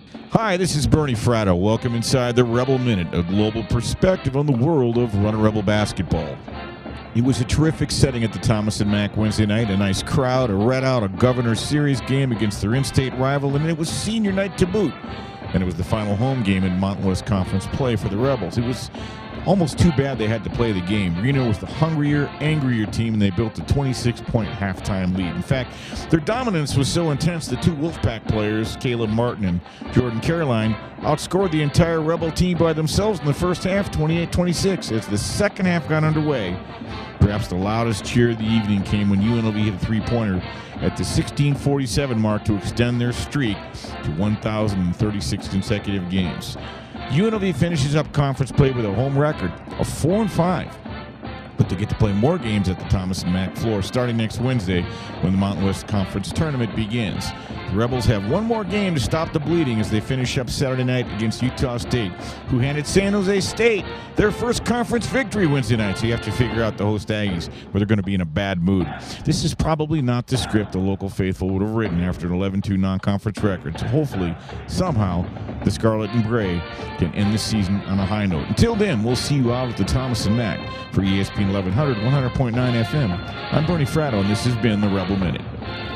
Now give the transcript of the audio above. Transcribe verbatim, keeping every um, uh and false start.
Hi, this is Bernie Fratto. Welcome inside the Rebel Minute, a global perspective on the world of Runner Rebel basketball. It was a terrific setting at the Thomas and Mack Wednesday night. A nice crowd, a red-out, a Governor's Series game against their in-state rival, and it was senior night to boot. And it was the final home game in Mountain West Conference play for the Rebels. It was almost too bad they had to play the game. Reno was the hungrier, angrier team, and they built a twenty-six point halftime lead. In fact, their dominance was so intense the two Wolfpack players, Caleb Martin and Jordan Caroline, outscored the entire Rebel team by themselves in the first half, twenty-eight twenty-six. As the second half got underway, perhaps the loudest cheer of the evening came when U N L V hit a three-pointer at the sixteen forty-seven mark to extend their streak to one thousand thirty-six consecutive games. U N L V finishes up conference play with a home record of four and five. But they get to play more games at the Thomas and Mack floor starting next Wednesday when the Mountain West Conference tournament begins. The Rebels have one more game to stop the bleeding as they finish up Saturday night against Utah State, who handed San Jose State their first conference victory Wednesday night. So you have to figure out the host Aggies where they're going to be in a bad mood. This is probably not the script the local faithful would have written after an eleven two non-conference record. So hopefully, somehow, the Scarlet and Gray can end the season on a high note. Until then, we'll see you out at the Thomas and Mack. For E S P N eleven hundred, one hundred point nine F M, I'm Bernie Fratto, and this has been the Rebel Minute.